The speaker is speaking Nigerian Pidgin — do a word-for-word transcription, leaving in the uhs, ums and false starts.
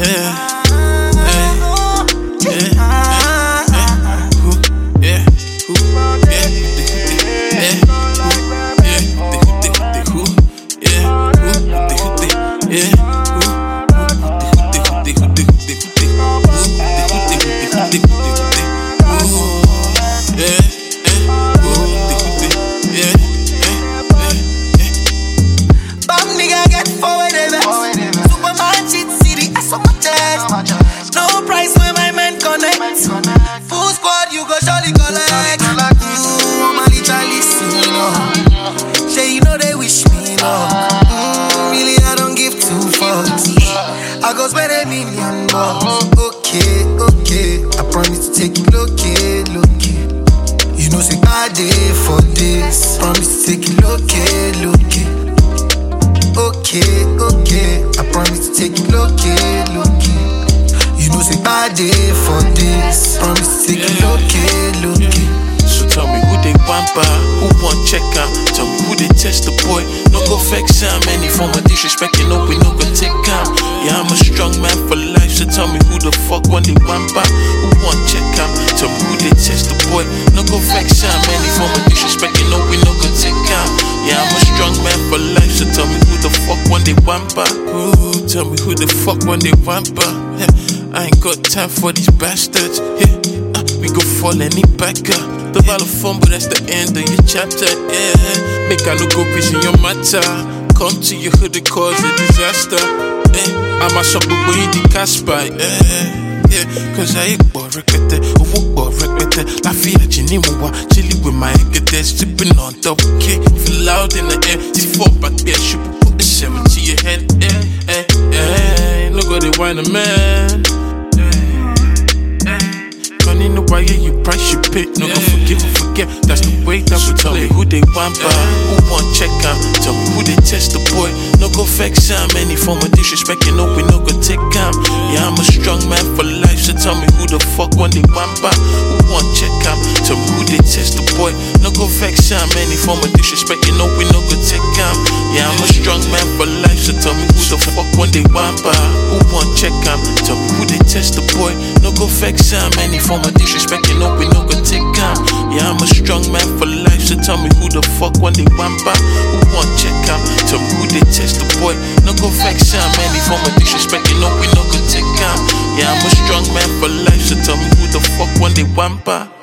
yeah. Yeah, yeah, who, yeah, who, yeah, yeah, who, yeah, who, yeah, Bam nigga get forward ever. Superman cheat city, I saw my chest. No price when my men connect. Full squad, you go surely collect. Mmm, my little listen, no. Say you know they wish me, no. Mm, really, I don't give two fucks. I go spend a million bucks. Okay, okay. I promise to take you low-key, low-key. You know, say I day for this. Promise to take you low-key, low-key. Okay, okay. I promise to take you low-key, low-key. You know, say bad day for this. Promise to take it low-key, low-key. So tell me who they pamper, who want check out. Tell me who they test the boy. No go vex him, any form of disrespect, you know we no go take him. Yeah, I'm a strong man for life. So tell me who the fuck want they pamper, who want check out. Tell me who they test the boy. No go vex him, any form of disrespect, you know we no go take him. Yeah, I'm a strong man for life. So tell me who the fuck want they pamper. Ooh, tell me who the fuck want they pamper. Yeah. I ain't got time for these bastards. Yeah, uh, we go fall any backer. The battle fun, but that's the end of your chapter. Yeah, make I no go busy your matter. Come to your hood and cause a disaster. Yeah, I'm a shop boy in the Casper. Yeah, yeah, cause I ain't bored record. Oh, bored record. La fia Jinimua, chilly with my head, sipping on top. Okay, feel loud in the air. This four back there, should put the seven to your head. Yeah, yeah, yeah. No go to wine a man. Money no why you price you pay. No go forgive and forget. That's the way that we tell me who they want by, who want check out. Tell me who they test the boy. No go vex him, any form of disrespect, you know we no go take him. Yeah, I'm a strong man for life. So tell me who the fuck want they want by, who want check out. Tell me who they test the boy. No go vex him, any form of disrespect, you know we no go take him. Yeah, I'm a strong man for life. So tell me who the fuck want they want by, who want check out. Tell me who they test the boy. No go vex him, any form of disrespect, you know we no go take him. Yeah, I'm a strong man for life. So tell me who the fuck want they want by, who want check out. Tell me who they test the boy. No go vex him, any form of disrespect, you know we no go take him. Yeah, I'm a strong man for life. So tell me who the fuck want they want by.